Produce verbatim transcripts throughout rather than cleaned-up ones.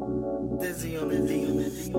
Dizzy on the D.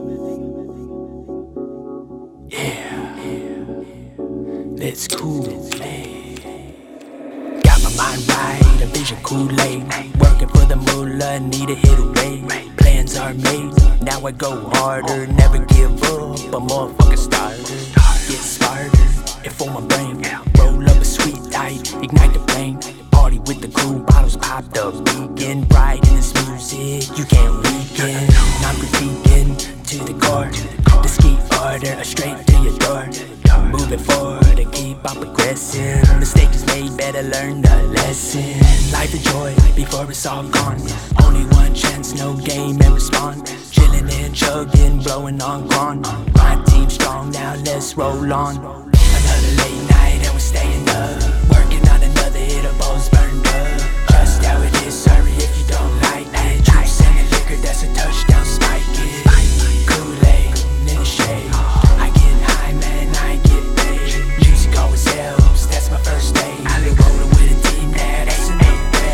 Yeah, let's cool it. Got my mind right, a vision Kool-Aid. Working for the moolah, need a hit away. Plans are made, now I go harder. Never give up, a motherfucking starter. Get smarter, and for my brain. Roll up a sweet tight, ignite the flame. Party with the cool bottles popped up. Begin bright in this music, you can't weaken. I'm critiquing to the core. The ski order, straight to your door. Moving forward and keep on progressing. The stage is made, better learn the lesson. Life is joy before it's all gone. Only one chance, no game and respond. Chilling and chugging, blowing on gone. My team strong, now let's roll on. Another late night and we're staying up. Working on another hit, our balls burned up. Just how it is, sorry if you don't like it. Juice and the liquor, that's a touchdown, spike it. Kool-Aid in the shade. I get high, man, I get paid. Music always helps, that's my first day. I been rolling with a team now, that's an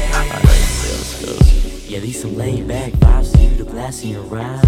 eight. Yeah, these some laid back vibes for you to blast in your ride.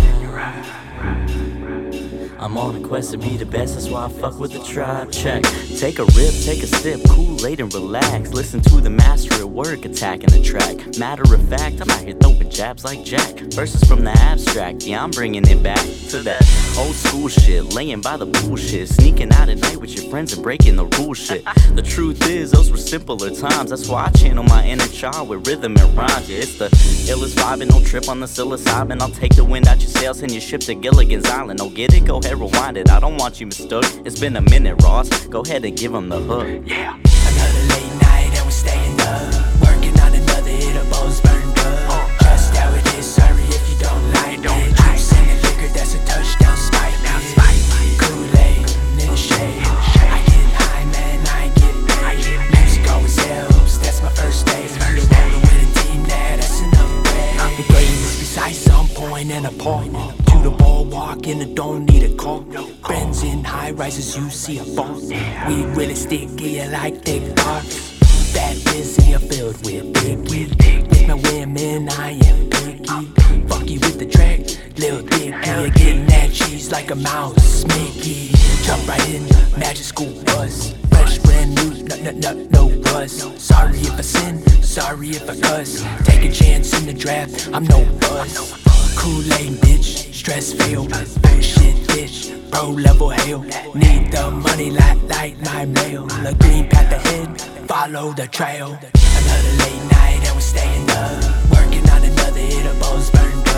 I'm on a quest to be the best, that's why I fuck with the tribe. Check, take a rip, take a sip, Kool-Aid and relax. Listen to the master at work, attacking the track. Matter of fact, I'm out here throwing jabs like Jack. Verses from the abstract, yeah, I'm bringing it back to that old school shit. Laying by the bullshit, sneaking out at night with your friends and breaking the rule shit. The truth is, those were simpler times. That's why I channel my inner child with rhythm and rhymes. Yeah, it's the illest vibe and no trip on the psilocybin. I'll take the wind out your sails, send your ship to Gilligan's Island. Oh, get it? Go ahead, rewind it. I don't want you mistook. It's been a minute, Ross. Go ahead and give him the hook. Yeah. Another late night and we're staying up. Working on another hit, our balls burned up. Just how it is, sorry if you don't like it. Juice and the liquor, that's a touchdown, spike it. Kool-Aid in the shade. I get high, man, I get paid. Music always helps, that's my first day. You're rolling with a team now, that's an upgrade. The game is precise, on point and a point. To the ball, walk in, and don't need a call. Friends in high rises, you see a fall. We really sticky like thick cars. That busy, I'm filled with picky. With my women, I am picky. Fucky with the track, Lil Dicky. Getting that cheese like a mouse, Mickey. Jump right in, magic school bus. Fresh, brand new, no, no, no, no buzz. Sorry if I sin, sorry if I cuss. Take a chance in the draft, I'm no buzz. Kool-Aid, bitch, stress fail. Bullshit, bitch, pro level hail. Need the money like, like my mail. A green path ahead, follow the trail. Another late night and we're staying up. Working on another hit, our balls burned up.